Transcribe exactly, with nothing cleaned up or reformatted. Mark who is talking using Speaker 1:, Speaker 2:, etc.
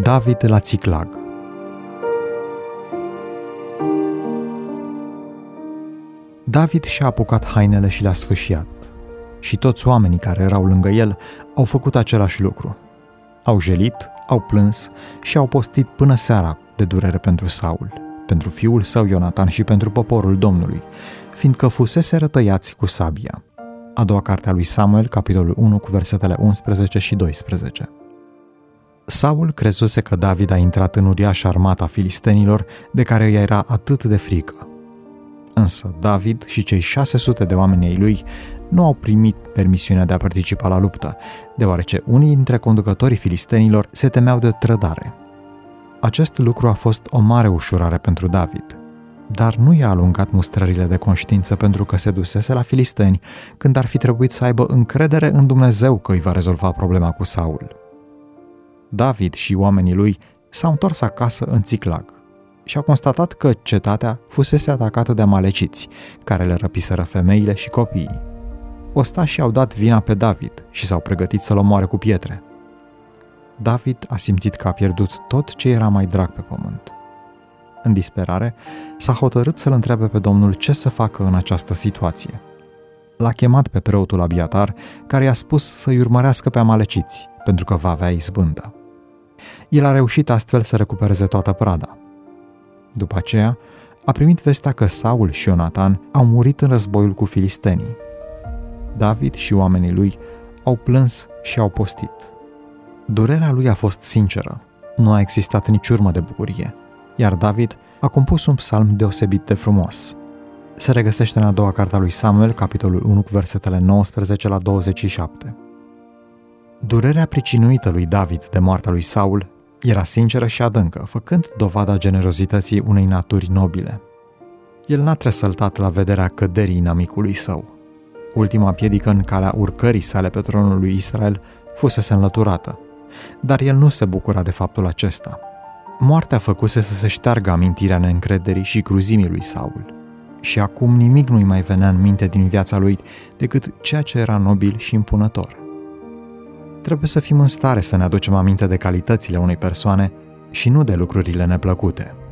Speaker 1: David la Țiclag. David și-a apucat hainele și le-a sfâșiat. Și toți oamenii care erau lângă el au făcut același lucru. Au jelit, au plâns și au postit până seara de durere pentru Saul, pentru fiul său Ionatan și pentru poporul Domnului, fiindcă fusese rătăiați cu sabia. A doua carte a lui Samuel, capitolul unu, cu versetele unsprezece și doisprezece. Saul crezuse că David a intrat în uriașa armata filistenilor, de care i era atât de frică. Însă David și cei șase sute de oameni ai lui nu au primit permisiunea de a participa la luptă, deoarece unii dintre conducătorii filistenilor se temeau de trădare. Acest lucru a fost o mare ușurare pentru David, dar nu i-a alungat mustrările de conștiință pentru că se dusese la filisteni, când ar fi trebuit să aibă încredere în Dumnezeu că îi va rezolva problema cu Saul. David și oamenii lui s-au întors acasă în Țiclag și au constatat că cetatea fusese atacată de amaleciți, care le răpiseră femeile și copiii. Ostașii au dat vina pe David și s-au pregătit să-l omoare cu pietre. David a simțit că a pierdut tot ce era mai drag pe pământ. În disperare, s-a hotărât să-l întrebe pe Domnul ce să facă în această situație. L-a chemat pe preotul Abiatar, care i-a spus să-i urmărească pe amaleciți, pentru că va avea izbândă. El a reușit astfel să recupereze toată prada. După aceea, a primit vestea că Saul și Ionatan au murit în războiul cu filistenii. David și oamenii lui au plâns și au postit. Durerea lui a fost sinceră, nu a existat nici urmă de bucurie, iar David a compus un psalm deosebit de frumos. Se regăsește în a doua carte a lui Samuel, capitolul unu, cu versetele nouăsprezece la douăzeci și șapte. Durerea pricinuită lui David de moartea lui Saul era sinceră și adâncă, făcând dovada generozității unei naturi nobile. El n-a tresăltat la vederea căderii inamicului său. Ultima piedică în calea urcării sale pe tronul lui Israel fusese înlăturată, dar el nu se bucura de faptul acesta. Moartea făcuse să se șteargă amintirea neîncrederii și cruzimii lui Saul. Și acum nimic nu-i mai venea în minte din viața lui decât ceea ce era nobil și impunător. Trebuie să fim în stare să ne aducem aminte de calitățile unei persoane și nu de lucrurile neplăcute.